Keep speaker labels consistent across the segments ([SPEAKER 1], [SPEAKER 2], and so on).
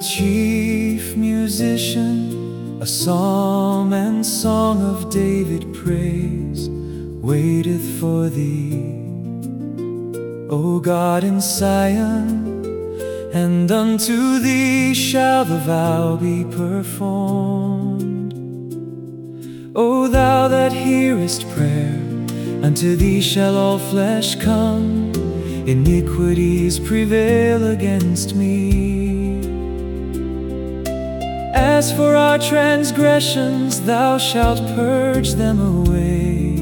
[SPEAKER 1] chief musician, a psalm and song of David praise waiteth for thee, O God in Zion, and unto thee shall the vow be performed. O thou that hearest prayer, unto thee shall all flesh come, iniquities prevail against me. As for our transgressions, thou shalt purge them away.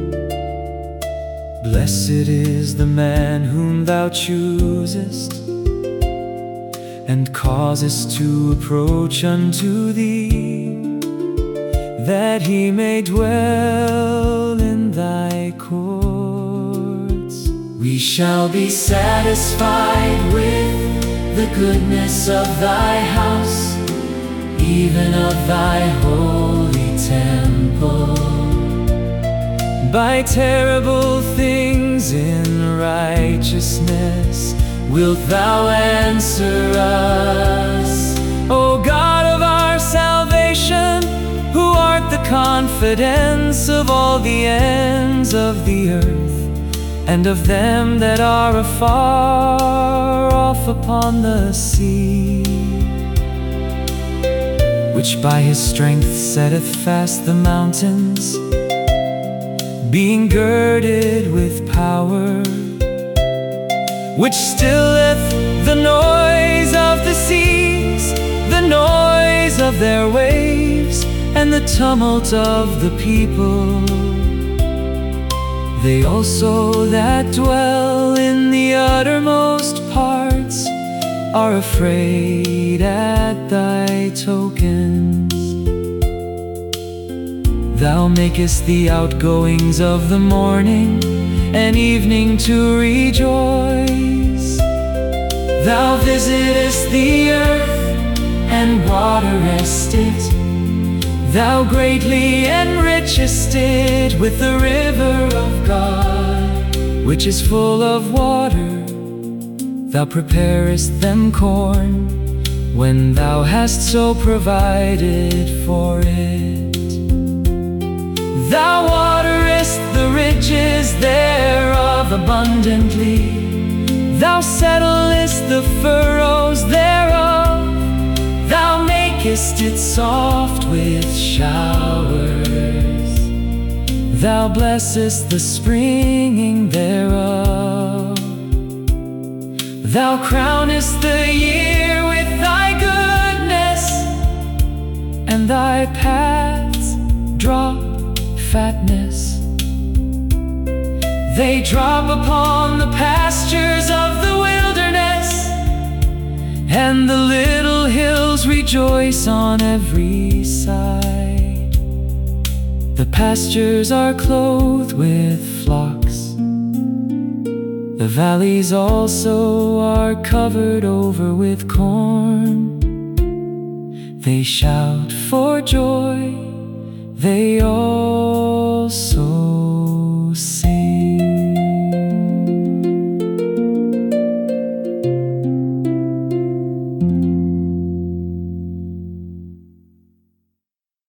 [SPEAKER 1] Blessed is the man whom thou choosest, and causest to approach unto thee, that he may dwell in thy courts. We shall be satisfied with the goodness of thy house, even of thy holy temple. By terrible things in righteousness wilt thou answer us, O God of our salvation, who art the confidence of all the ends of the earth, and of them that are afar off upon the sea, which by his strength setteth fast the mountains, being girded with power, which stilleth the noise of the seas, the noise of their waves, and the tumult of the people. They also that dwell in the uttermost parts are afraid at thy tokens. Thou makest the outgoings of the morning and evening to rejoice. Thou visitest the earth and waterest it. Thou greatly enrichest it with the river of God, which is full of water. Thou preparest them corn, when thou hast so provided for it. Thou waterest the ridges thereof abundantly. Thou settlest the furrows thereof. Thou makest it soft with showers. Thou blessest the springing thereof. Thou crownest the year with thy goodness, and thy paths drop fatness. They drop upon the pastures of the wilderness, and the little hills rejoice on every side. The pastures are clothed with flocks, the valleys also are covered over with corn. They shout for joy, they also